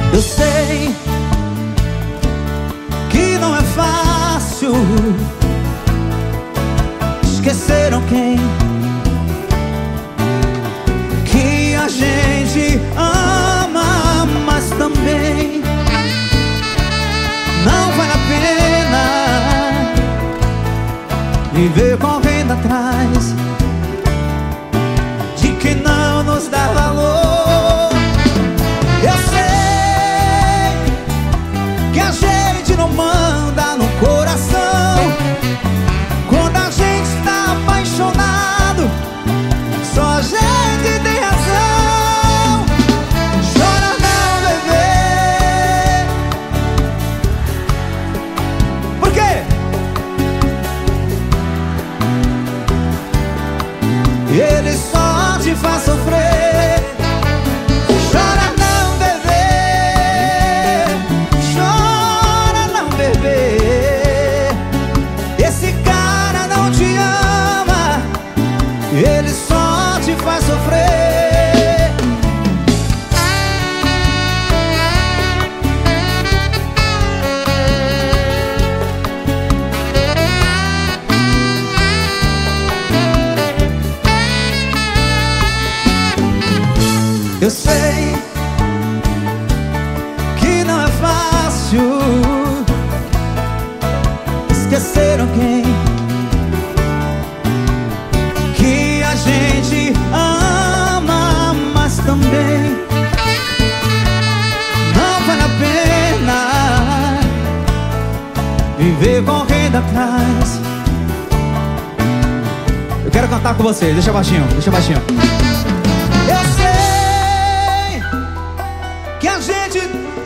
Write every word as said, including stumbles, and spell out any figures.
Eu sei que não é fácil. Esqueceram quem? Que a gente ama, mas também não vale a pena viver correndo atrás de quem não nos dá valor. Eu sei que a gente não manda no coração. Quando a gente está apaixonado, só a gente tem razão. Chora não, bebê. Por quê? Ele só te faz sofrer. Chora não, bebê. Chora não, bebê. Esse cara não te ama, ele só te faz sofrer. Eu sei que não é fácil. Esqueceram quem? Que a gente ama, mas também não vale a pena viver correndo atrás. Eu quero cantar com vocês, deixa baixinho, deixa baixinho. Eu sei que a gente